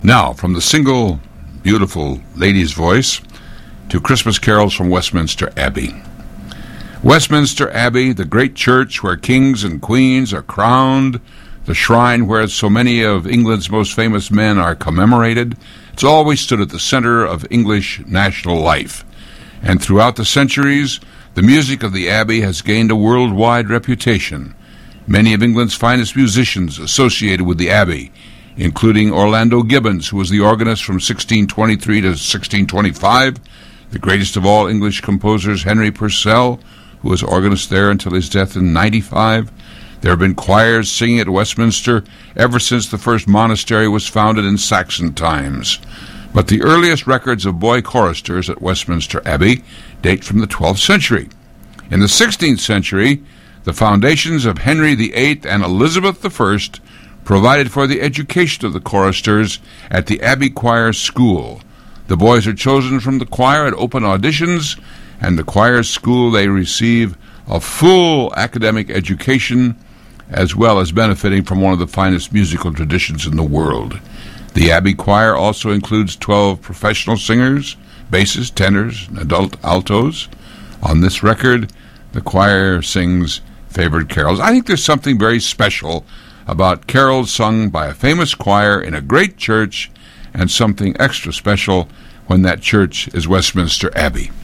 Now, from the single beautiful lady's voice to Christmas carols from Westminster Abbey. Westminster Abbey, the great church where kings and queens are crowned, the shrine where so many of England's most famous men are commemorated, it's always stood at the center of English national life. And throughout the centuries, the music of the Abbey has gained a worldwide reputation. Many of England's finest musicians associated with the Abbey, including Orlando Gibbons, who was the organist from 1623 to 1625, the greatest of all English composers, Henry Purcell, who was organist there until his death in 95. There have been choirs singing at Westminster ever since the first monastery was founded in Saxon times. But the earliest records of boy choristers at Westminster Abbey date from the 12th century. In the 16th century, the foundations of Henry VIII and Elizabeth I provided for the education of the choristers at the Abbey Choir School. The boys are chosen from the choir at open auditions, and the choir school they receive a full academic education, as well as benefiting from one of the finest musical traditions in the world. The Abbey Choir also includes 12 professional singers, basses, tenors, and adult altos. On this record, the choir sings favorite carols. I think there's something very special about carols sung by a famous choir in a great church, and something extra special when that church is Westminster Abbey.